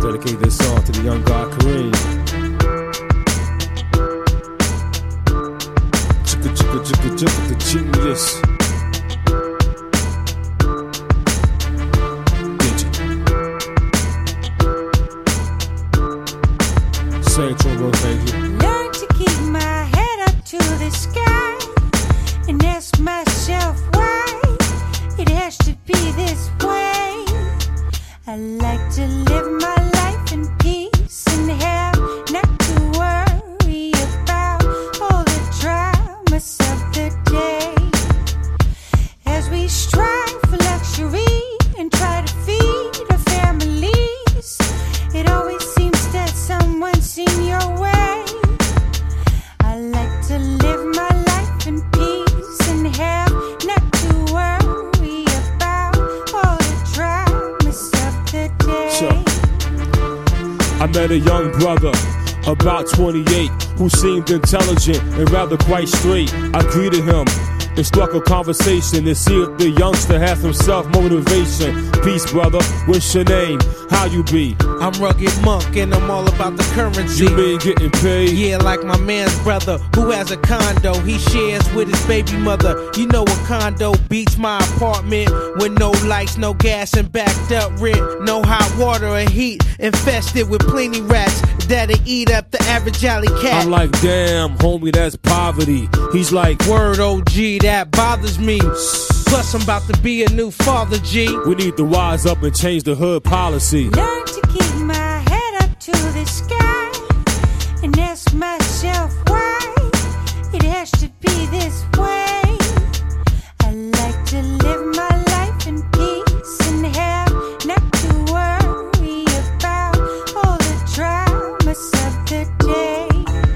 Dedicate this song to the young god Kareem. Chicka, the genius. Say it to him, thank you. Learn to keep my head up to the sky and ask myself why it has to be this way. I like to live my life in peace and have not to worry about all the dramas of the day. As we strive for luxury and try to feed our families, it always seems that someone's in your way. I like to live my life in peace and have not to worry about all the dramas of the day. So, I met a young brother, about 28, who seemed intelligent and rather quite straight. I greeted him and struck a conversation to see if the youngster has some self-motivation. Peace, brother, what's your name? How you be? I'm Rugged Monk and I'm all about the currency. You mean getting paid? Yeah, like my man's brother who has a condo he shares with his baby mother. You know a condo beats my apartment with no lights, no gas and backed up rent. No hot water or heat, infested with plenty rats that'll eat up the average alley cat. I'm like, damn, homie, that's poverty. He's like, word OG, that bothers me. Plus I'm about to be a new father, G. We need to wise up and change the hood policy. Learn to keep my head up to the sky and ask myself why it has to be this way. I like to live my life in peace and have not to worry about all the dramas of the day.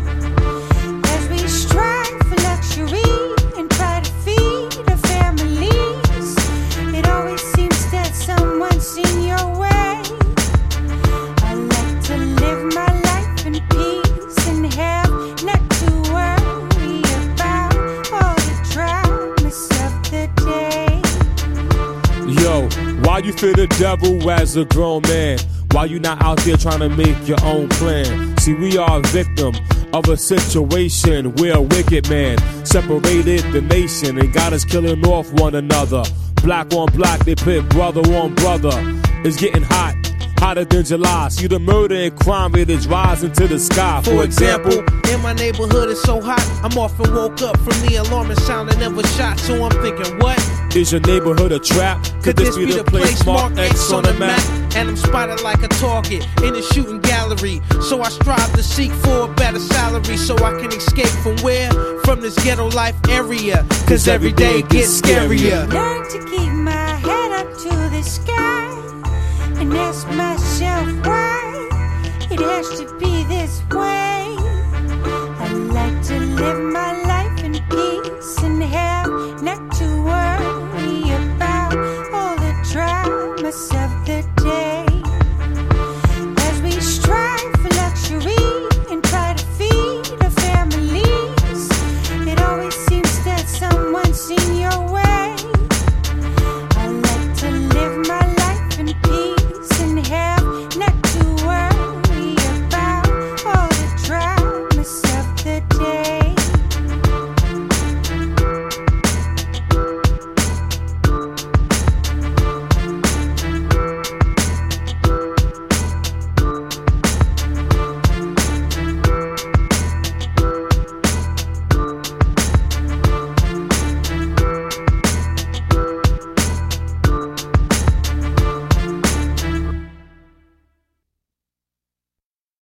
As we strive for luxury and try to feed our families, it always seems that someone's in your way. I like to live my life in peace and have not to worry about all the dramas of the day. Yo, why you fear the devil as a grown man? Why you not out there trying to make your own plan? See, we are a victim of a situation where a wicked man separated the nation and got us killing off one another. Black on black, they pit brother on brother. It's getting hot, hotter than July. See, the murder and crime rate is rising to the sky. For example, in my neighborhood it's so hot, I'm often woke up from the alarming sound and never shot. So I'm thinking, what? Is your neighborhood a trap? Could this be the place marked X on the map? And I'm spotted like a target in a shooting gallery. So I strive to seek for a better salary so I can escape from where? From this ghetto life area. Cause every day gets scarier. Learn to keep my head up to the sky and ask myself why it has to be this way. I like to live my life in peace and have not to worry about all the dramas